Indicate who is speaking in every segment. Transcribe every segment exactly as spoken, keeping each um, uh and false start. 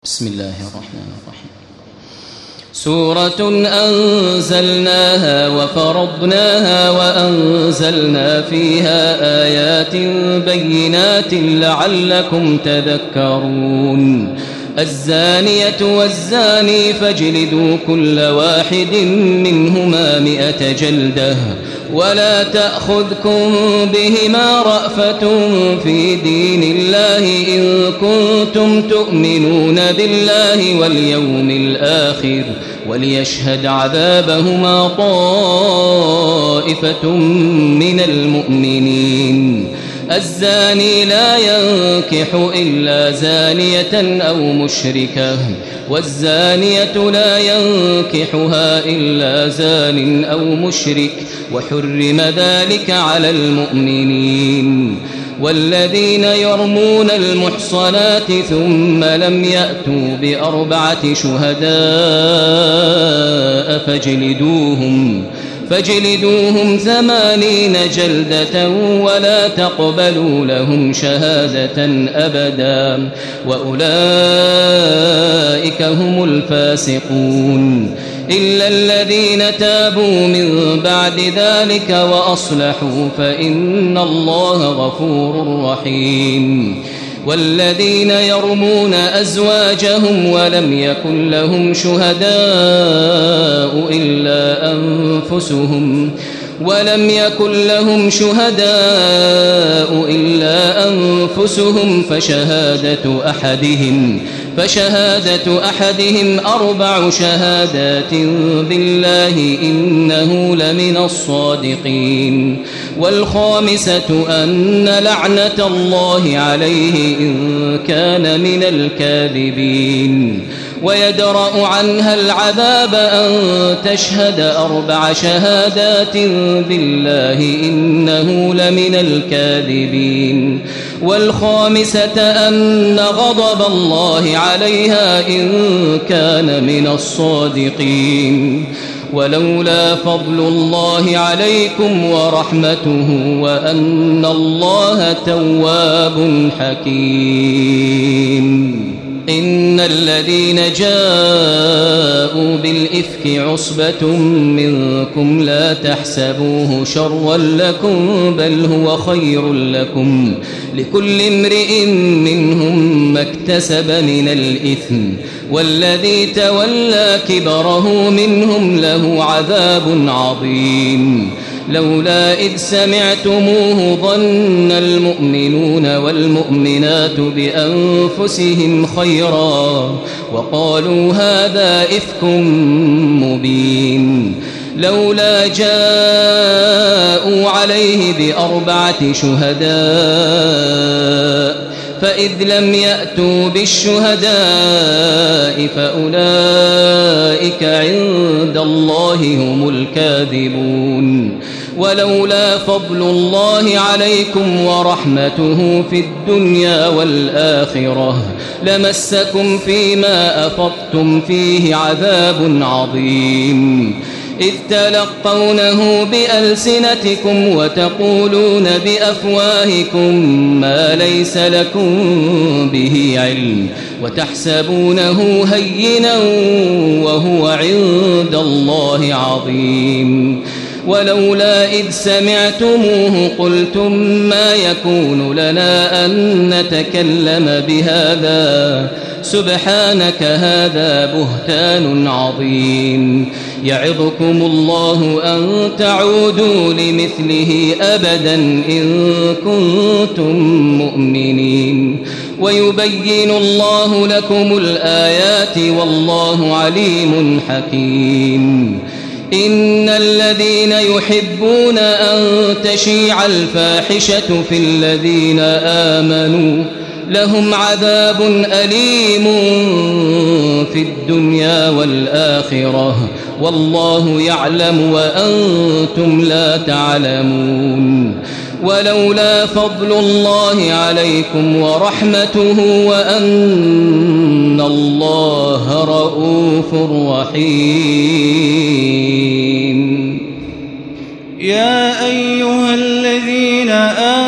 Speaker 1: بسم الله الرحمن الرحيم. سورة أنزلناها وفرضناها وأنزلنا فيها آيات بينات لعلكم تذكرون. الزانية والزاني فاجلدوا كل واحد منهما مئة جلدة ولا تأخذكم بهما رأفة في دين الله إن كنتم تؤمنون بالله واليوم الآخر وليشهد عذابهما طائفة من المؤمنين. الزاني لا ينكح إلا زانية أو مشركة والزانية لا ينكحها إلا زان أو مشرك وحرم ذلك على المؤمنين. والذين يرمون المحصنات ثم لم يأتوا بأربعة شهداء فاجلدوهم فاجلدوهم ثمانين جلدة ولا تقبلوا لهم شهادة أبدا وأولئك هم الفاسقون إلا الذين تابوا من بعد ذلك وأصلحوا فإن الله غفور رحيم. والذين يرمون أزواجهم ولم يكن لهم شهداء إلا أنفسهم ولم يكن لهم شهداء إلا أنفسهم فشهادة أحدهم فشهادة أحدهم أربع شهادات بالله إنه لمن الصادقين. والخامسة أن لعنة الله عليه إن كان من الكاذبين. ويدرأ عنها العذاب أن تشهد أربع شهادات بالله إنه لمن الكاذبين. والخامسة أن غضب الله عليها إن كان من الصادقين. ولولا فضل الله عليكم ورحمته وأن الله تواب حكيم. إن الذين جاءوا بالإفك عصبة منكم لا تحسبوه شرا لكم بل هو خير لكم لكل امرئ منهم ما اكتسب من الإثم والذي تولى كبره منهم له عذاب عظيم. لولا إذ سمعتموه ظن المؤمنون والمؤمنات بأنفسهم خيرا وقالوا هذا إفك مبين. لولا جاءوا عليه بأربعة شهداء فإذ لم يأتوا بالشهداء فأولئك عند الله هم الكاذبون. ولولا فضل الله عليكم ورحمته في الدنيا والآخرة لمسكم فيما أفضتم فيه عذاب عظيم. إذ تلقونه بألسنتكم وتقولون بأفواهكم ما ليس لكم به علم وتحسبونه هينا وهو عند الله عظيم. ولولا إذ سمعتموه قلتم ما يكون لنا أن نتكلم بهذا سبحانك هذا بهتان عظيم. يعظكم الله أن تعودوا لمثله أبدا إن كنتم مؤمنين. ويبين الله لكم الآيات والله عليم حكيم. إن الذين يحبون أن تشيع الفاحشة في الذين آمنوا لهم عذاب أليم في الدنيا والآخرة والله يعلم وأنتم لا تعلمون. ولولا فضل الله عليكم ورحمته وأن الله رؤوف رحيم.
Speaker 2: يا أيها الذين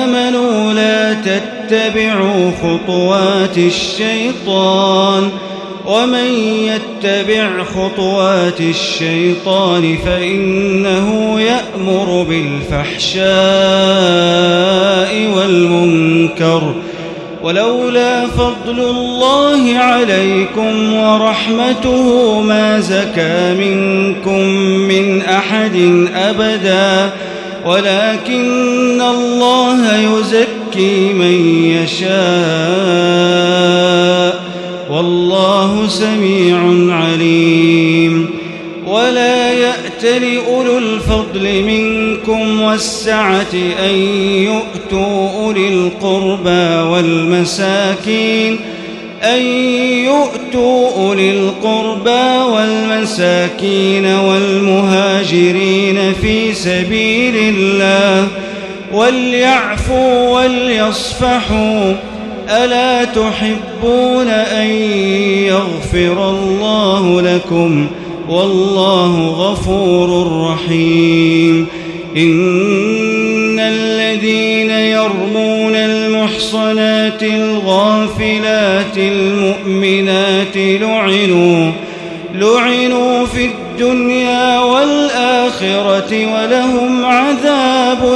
Speaker 2: آمنوا لا تتبعوا خطوات الشيطان ومن يتبع خطوات الشيطان فإنه يأمر بالفحشاء والمنكر ولولا فضل الله عليكم ورحمته ما زكى منكم من أحد أبدا ولكن الله يزكي من يشاء والله سميع عليم. ولا يأتل أولو الفضل منكم والسعة أن يؤتوا أولي القربى والمساكين أن يؤتوا أولي القربى والمساكين والمهاجرين في سبيل الله وليعفوا وليصفحوا ألا تحبون أن يغفر الله لكم والله غفور رحيم. إن الذين يرمون المحصنات الغافلات المؤمنات لعنوا لعنوا في الدنيا والآخرة ولهم عذاب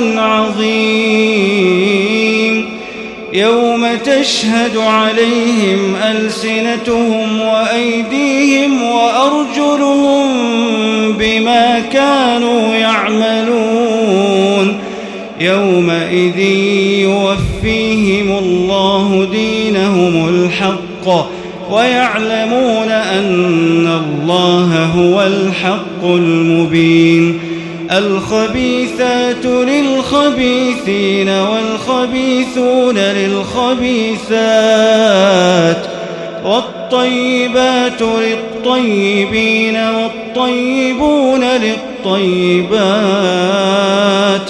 Speaker 2: عظيم يوم تشهد عليهم ألسنتهم وأيديهم وأرجلهم بما كانوا يعملون يومئذ يوفيهم الله دينهم الحق ويعلمون أن الله هو الحق المبين. الخبيثات للخبيثين والخبيثون للخبيثات والطيبات للطيبين والطيبون للطيبات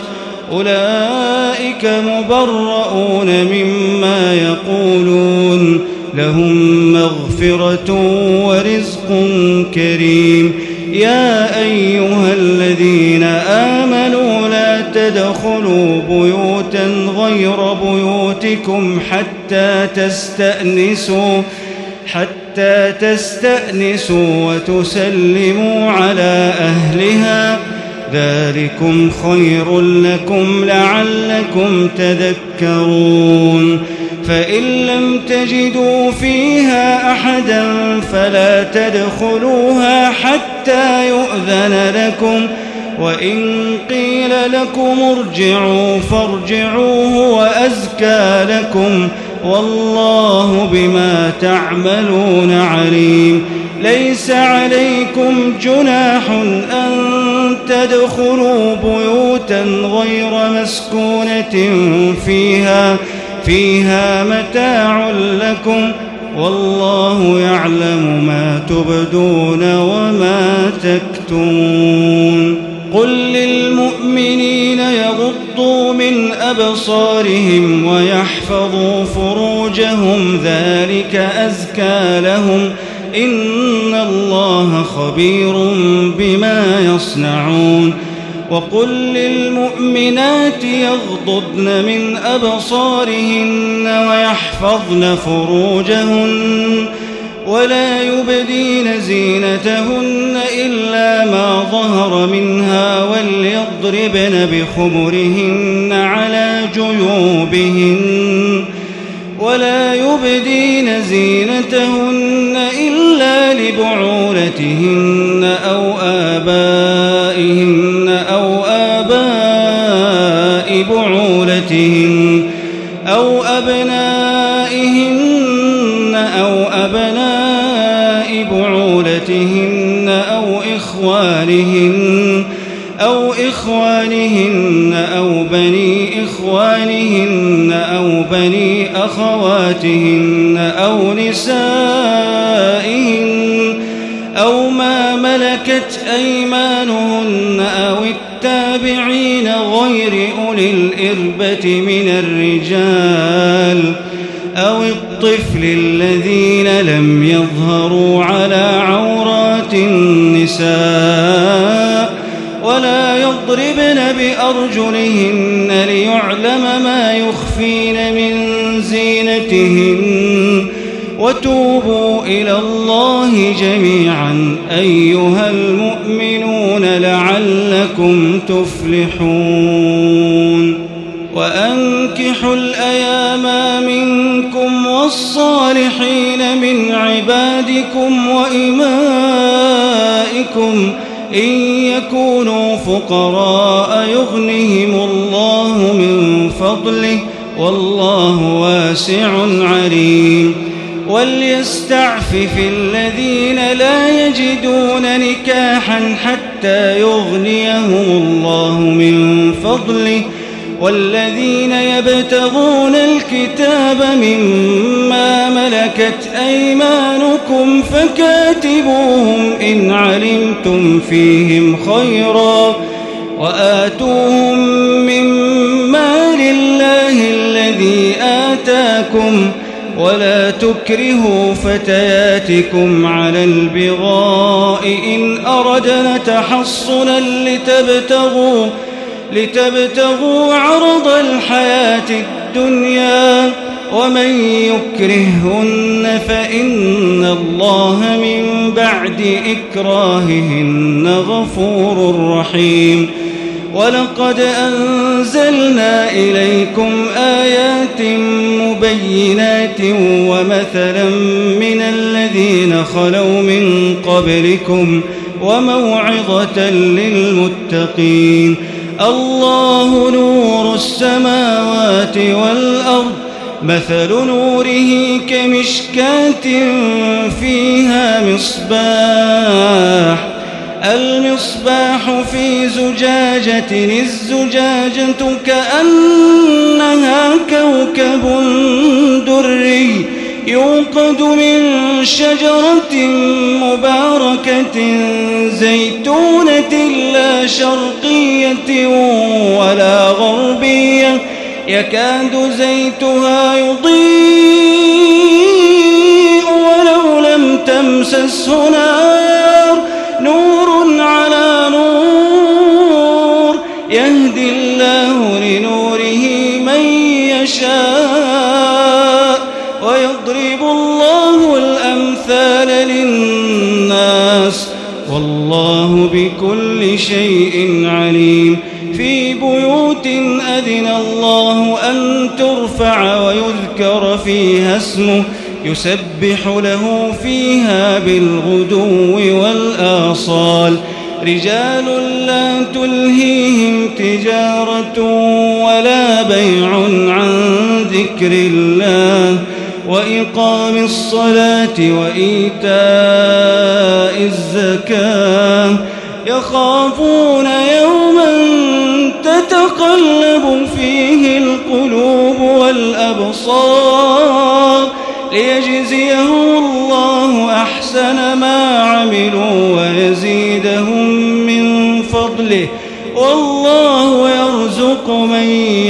Speaker 2: أولئك مبرؤون مما يقولون لهم مغفرة ورزق كريم. يا أيها الذين آمنوا لا تدخلوا بيوتا غير بيوتكم حتى تستأنسوا حتى تستأنسوا وتسلموا على أهلها ذلكم خير لكم لعلكم تذكرون. فإن لم تجدوا فيها أحدا فلا تدخلوها حتى يؤذن لكم وإن قيل لكم ارجعوا فارجعوا هو أزكى لكم والله بما تعملون عليم. ليس عليكم جناح أن تدخلوا بيوتا غير مسكونة فيها فيها متاع لكم والله يعلم ما تبدون وما تكتمون. قل للمؤمنين يغضوا من أبصارهم ويحفظوا فروجهم ذلك أزكى لهم إن الله خبير بما يصنعون. وقل للمؤمنات يغضضن من أبصارهن ويحفظن فروجهن ولا يبدين زينتهن إلا ما ظهر منها وليضربن بخمرهن على جيوبهن ولا يبدين زينتهن إلا لبعولتهن أو آبائهن أو آباء بعولتهن أو أبنائهن أو أبناء بعولتهن أو إخوانهن أو إخوانهن أو بني إخوانهن أو بني أخواتهن أو نسائهن أو ما ملكت أيمانهن أو التابعين غير أولي الإربة من الرجال أو الطفل الذين لم يظهروا على عورات النساء ولا يضربن بأرجلهن ليعلم ما يخفين من زينتهن وتوبوا إلى الله جميعا أيها المؤمنون لعلكم تفلحون وأنكحوا الأيام منكم والصالحين من عبادكم وإمائكم إن يكونوا فقراء يغنهم الله من فضله والله واسع عليم وليستعفف الذين لا يجدون نكاحا حتى يغنيهم الله من فضله والذين يبتغون الكتاب مما ملكت أيمانكم فكاتبوهم إن علمتم فيهم خيرا وآتوهم من مال الله الذي آتاكم ولا تكرهوا فتياتكم على البغاء إن أردنا تحصنا لتبتغوا لتبتغوا عرض الحياة الدنيا ومن يكرههن فإن الله من بعد إكراههن غفور رحيم ولقد أنزلنا إليكم آيات مبينات ومثلا من الذين خلوا من قبلكم وموعظة للمتقين الله نور السماوات والأرض مثل نوره كمشكاة فيها مصباح المصباح في زجاجة الزجاجة كأنها كوكب دري يوقد من شجرة مباركة زيتونة لا شرقية ولا غربية يكاد زيتها يضيء ولو لم تمسسه نار نور على نور يهدي الله لنوره من يشاء ويضرب الله الأمثال للناس والله بكل شيء عليم في بيوت أذن الله أن ترفع ويذكر فيها اسمه يسبح له فيها بالغدو والآصال رجال لا تلهيهم تجارة ولا بيع عن ذكر الله وإقام الصلاة وإيتاء الزكاة يخافون يوما تتقلب فيه القلوب والأبصار ليجزيهم الله أحسن ما عملوا ويزيدهم من فضله والله يرزق من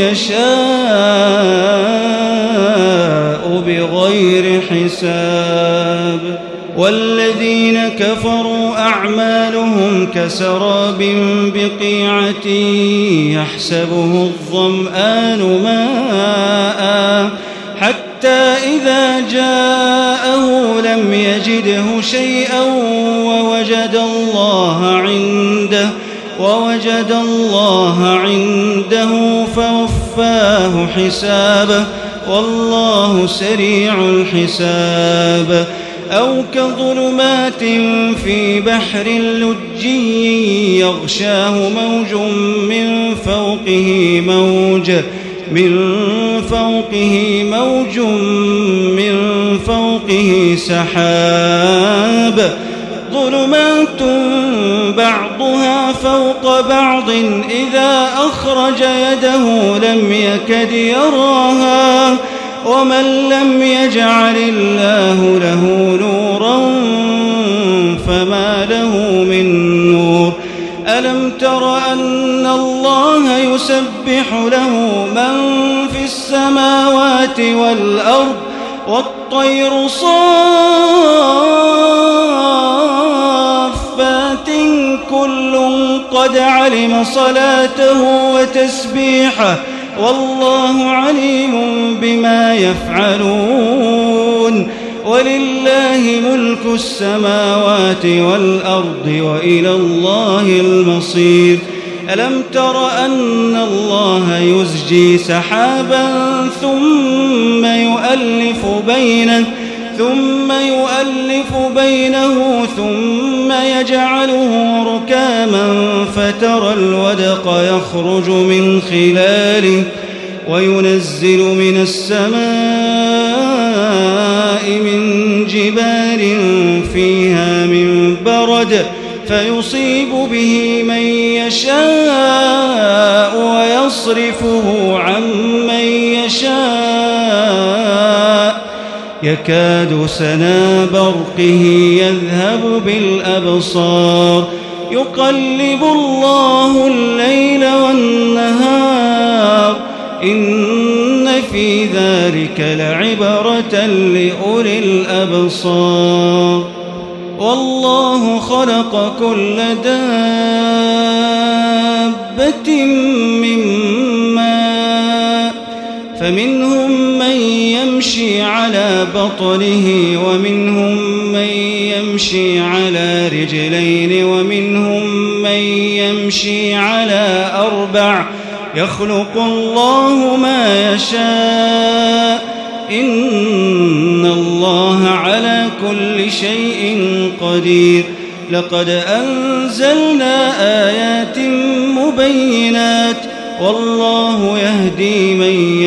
Speaker 2: يشاء بغير حساب والذين كفروا أعمالهم كسراب بقيعة يحسبه الظمآن ماء حتى إذا جاءه لم يجده شيئا ووجد الله عنده ووجد الله عنده فوفاه حسابه والله سريع الحساب أو كظلمات في بحر لجي يغشاه موج من فوقه موج من فوقه موج من فوقه سحاب ظلمات بعضها فوق بعض إذا أخرج يده لم يكد يراها ومن لم يجعل الله له نورا فما له من نور ألم تر أن الله يسبح له من في السماوات والأرض والطير صافات كل قد علم صلاته وتسبيحه والله عليم بما يفعلون ولله ملك السماوات والأرض وإلى الله المصير. ألم تر أن الله يزجي سحابا ثم يؤلف بينه ثم يؤلف بينه ثم يجعله ركاما فترى الودق يخرج من خلاله وينزل من السماء من جبال فيها من برد فيصيب به من يشاء ويصرفه عن من يشاء يكاد سنا برقه يذهب بالأبصار يقلب الله الليل والنهار إن في ذلك لعبرة لأولي الأبصار. والله خلق كل دابة من ماء فمنهم من يمشي على بطنه ومنهم من يمشي على رجلين ومنهم من يمشي على أربع يخلق الله ما يشاء إن الله على كل شيء قدير. لقد أنزلنا آيات مبينات والله يهدي من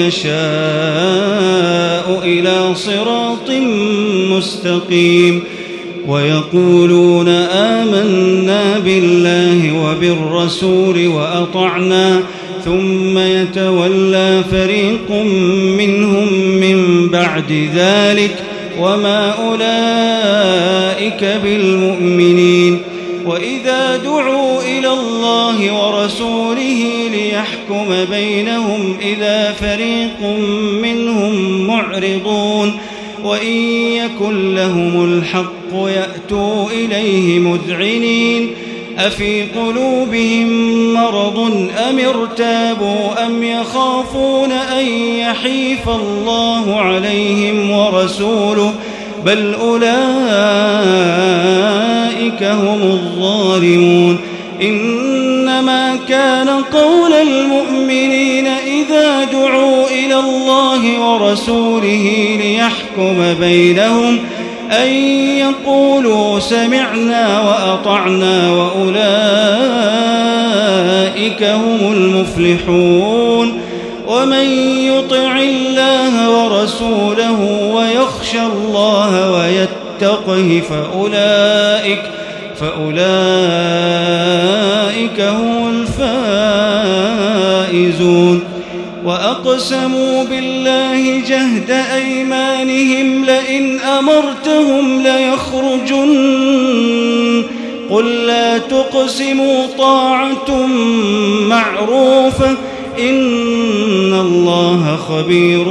Speaker 2: يشاء إلى صراط مستقيم. ويقولون آمنا بالله وبالرسول وأطعنا ثم يتولى فريق منهم من بعد ذلك وما أولئك بالمؤمنين. وإذا دعوا إلى الله ورسوله ليحكم بينهم إذا فريق منهم معرضون وإن يكن لهم الحق يأتوا إليه مذعنين أفي قلوبهم مرض أم ارتابوا أم يخافون أن يحيف الله عليهم ورسوله بل أولئك هم الظالمون. إنما كان قول المؤمنين إذا دعوا إلى الله ورسوله ليحكم بينهم أن يقولوا سمعنا وأطعنا وأولئك هم المفلحون. ومن يطع الله ورسوله ويخشى الله ويتقه فأولئك فأولئك هم الفائزون. وأقسموا بالله جهد أيمانهم لئن أمرتهم ليخرجن قل لا تقسموا طاعة معروفة إن الله خبير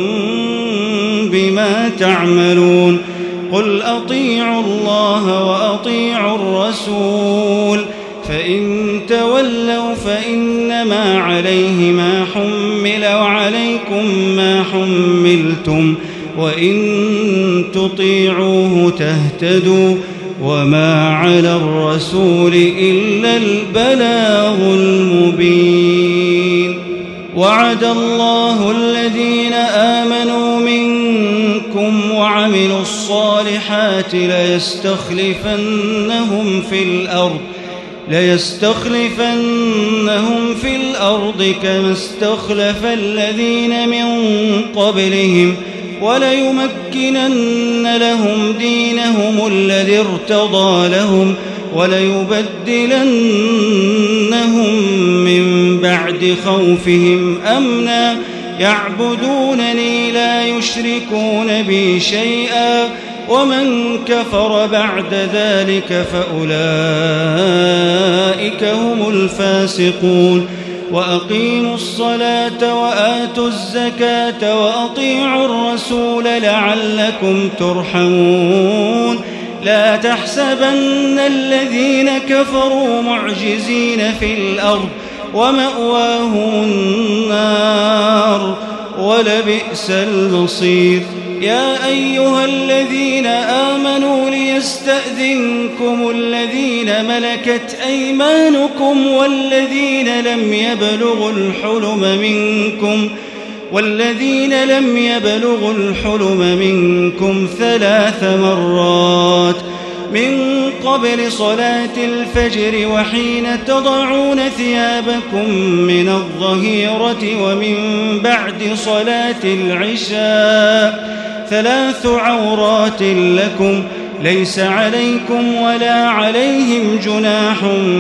Speaker 2: بما تعملون. قل أطيعوا الله وأطيعوا الرسول فإن تولوا فإنما عليه ما حمل وعليكم ما حملتم وإن تطيعوه تهتدوا وما على الرسول إلا البلاغ المبين. وعد الله الذين آمنوا منكم وعملوا الصالحات ليستخلفنهم في الأرض ليستخلفنهم في الأرض كما استخلف الذين من قبلهم وليمكنن لهم دينهم الذي ارتضى لهم وليبدلنهم من بعد خوفهم أمنا يعبدونني لا يشركون بي شيئا ومن كفر بعد ذلك فأولئك هم الفاسقون. وأقيموا الصلاة وآتوا الزكاة وأطيعوا الرسول لعلكم ترحمون. لا تحسبن الذين كفروا معجزين في الأرض ومأواهم النار ولبئس المصير. يا أيها الذين آمنوا ليستأذنكم الذين ملكت أيمانكم والذين لم يبلغوا الحلم منكم والذين لم يبلغوا الحلم منكم ثلاث مرات من قبل صلاة الفجر وحين تضعون ثيابكم من الظهيرة ومن بعد صلاة العشاء ثلاث عورات لكم ليس عليكم ولا عليهم جناح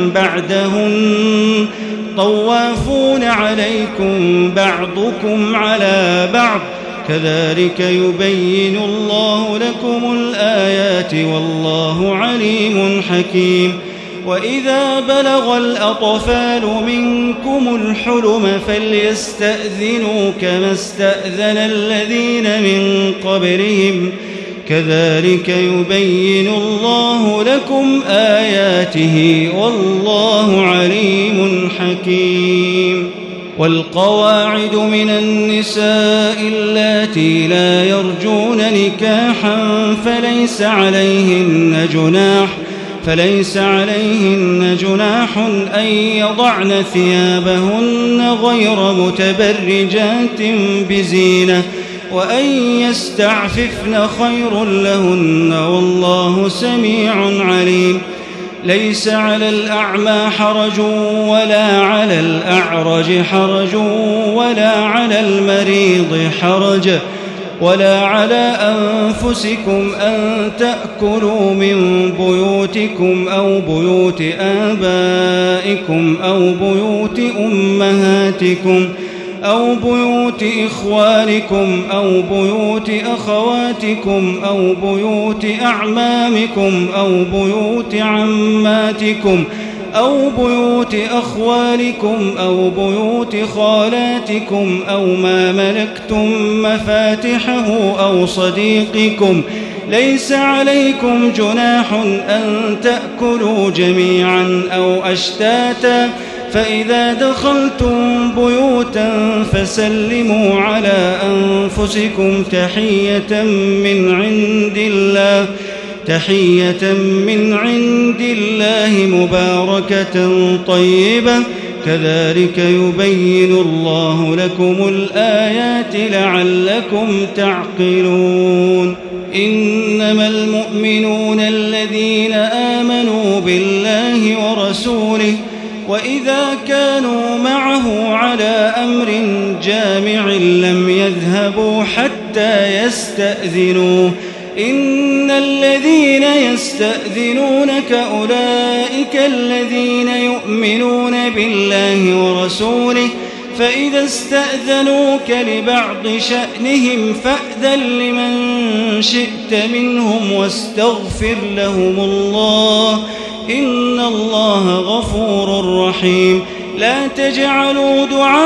Speaker 2: بعدهن طوافون عليكم بعضكم على بعض كذلك يبين الله لكم الآيات والله عليم حكيم وإذا بلغ الأطفال منكم الحلم فليستأذنوا كما استأذن الذين من قبلهم كذلك يبين الله لكم آياته والله عليم حكيم والقواعد من النساء اللاتي لا يرجون نكاحا فليس عليهن جناح فليس عليهن جناح أن يضعن ثيابهن غير متبرجات بزينة وأن يستعففن خير لهن والله سميع عليم ليس على الأعمى حرج ولا على الأعرج حرج ولا على المريض حرج ولا على أنفسكم أن تأكلوا من بيوتكم أو بيوت آبائكم أو بيوت أمهاتكم أو بيوت إخوانكم أو بيوت أخواتكم أو بيوت أعمامكم أو بيوت عماتكم أو بيوت أخوالكم أو بيوت خالاتكم أو ما ملكتم مفاتحه أو صديقكم ليس عليكم جناح أن تأكلوا جميعا أو أشتاتا فإذا دخلتم بيوتا فسلموا على أنفسكم تحية من عند الله تحية من عند الله مباركة طيبة كذلك يبين الله لكم الآيات لعلكم تعقلون إنما المؤمنون الذين آمنوا بالله ورسوله وإذا كانوا معه على أمر جامع لم يذهبوا حتى يستأذنوه إن الذين يستأذنونك أولئك الذين يؤمنون بالله ورسوله فإذا استأذنوك لبعض شأنهم فأذن لمن شئت منهم واستغفر لهم الله إن الله غفور رحيم لا تجعلوا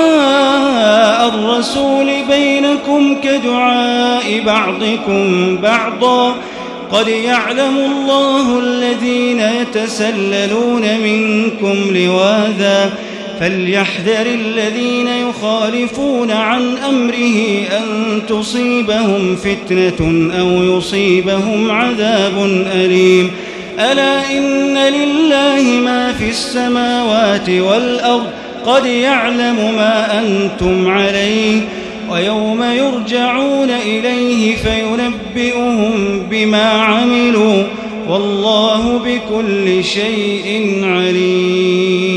Speaker 2: دعاء الرسول بينكم كدعاء بعضكم بعضا قد يعلم الله الذين يتسللون منكم لواذا فليحذر الذين يخالفون عن أمره أن تصيبهم فتنة أو يصيبهم عذاب أليم ألا إن لله ما في السماوات والأرض قد يعلم ما أنتم عليه ويوم يرجعون إليه فينبئهم بما عملوا والله بكل شيء عليم.